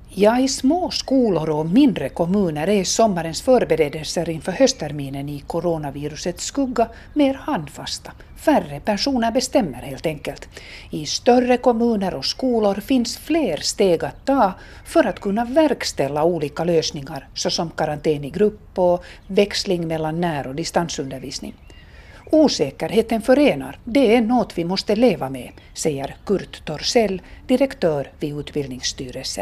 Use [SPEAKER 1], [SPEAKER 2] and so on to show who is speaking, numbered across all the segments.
[SPEAKER 1] Ja, i små skolor och mindre kommuner är sommarens förberedelser inför höstterminen i coronavirusets skugga mer handfasta. Färre personer bestämmer helt enkelt. I större kommuner och skolor finns fler steg att ta för att kunna verkställa olika lösningar såsom karantän i grupp och växling mellan när- och distansundervisning. Osäkerheten förenar, det är något vi måste leva med, säger Kurt Torssell, direktör vid Utbildningsstyrelsen.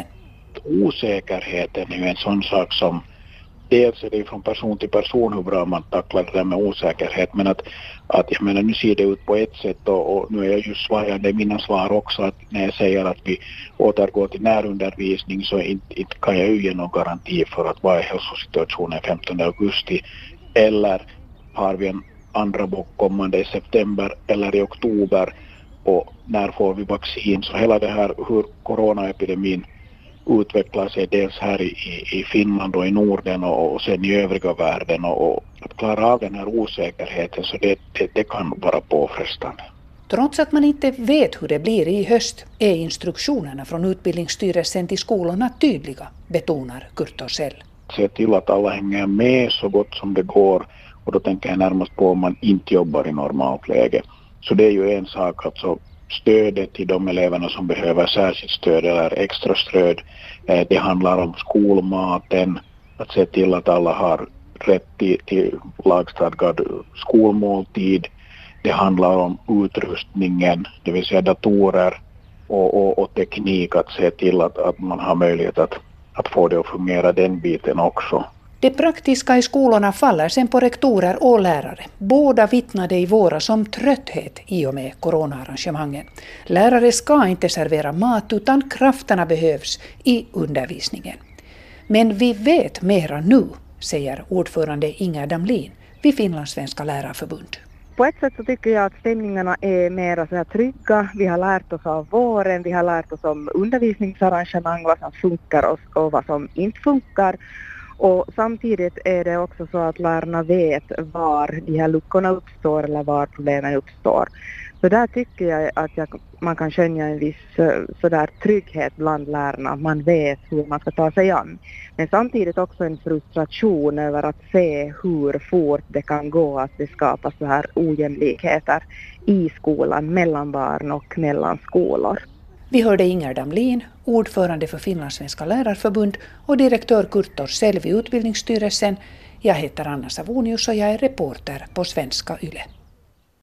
[SPEAKER 2] Osäkerheten är ju en sån sak som dels är det från person till person hur bra man tacklar det där med osäkerhet, men att jag menar, nu ser det ut på ett sätt och nu är jag ju svajande i mina svar också, att när jag säger att vi återgår till närundervisning så inte kan jag ju ge någon garanti för att vad är hälsosituationen 15 augusti, eller har vi en andra bock kommande i september eller i oktober, och när får vi vaccin. Så hela det här hur coronaepidemin utvecklar sig dels här i Finland och i Norden och sen i övriga världen, och att klara av den här osäkerheten, så det kan vara påfrestande.
[SPEAKER 1] Trots att man inte vet hur det blir i höst är instruktionerna från Utbildningsstyrelsen till skolorna tydliga, betonar Kurt Torssell.
[SPEAKER 2] Se till att alla hänger med så gott som det går, och då tänker jag närmast på om man inte jobbar i normalt läge. Så det är ju en sak, alltså stödet till de eleverna som behöver särskilt stöd eller extra stöd. Det handlar om skolmaten, att se till att alla har rätt till lagstadgad skolmåltid. Det handlar om utrustningen, det vill säga datorer och teknik, att se till att man har möjlighet att få det att fungera, den biten också.
[SPEAKER 1] Det praktiska i skolorna faller sen på rektorer och lärare. Båda vittnade i våras om trötthet i och med coronaarrangemangen. Lärare ska inte servera mat utan krafterna behövs i undervisningen. Men vi vet mera nu, säger ordförande Inger Damlin vid Finlandssvenska lärarförbund.
[SPEAKER 3] På ett sätt så tycker jag att stämningarna är mer så här trygga. Vi har lärt oss av våren, vi har lärt oss om undervisningsarrangemang, vad som funkar och vad som inte funkar. Och samtidigt är det också så att lärarna vet var de här luckorna uppstår eller var problemen uppstår. Så där tycker jag att man kan skönja en viss sådär trygghet bland lärarna. Man vet hur man ska ta sig an. Men samtidigt också en frustration över att se hur fort det kan gå att det skapas så här ojämlikheter i skolan, mellan barn och mellan skolor.
[SPEAKER 1] Vi hörde Inger Damlin, ordförande för Finlandssvenska lärarförbund och direktör Kurt Torssell vid Utbildningsstyrelsen. Jag heter Anna Savonius och jag är reporter på Svenska Yle.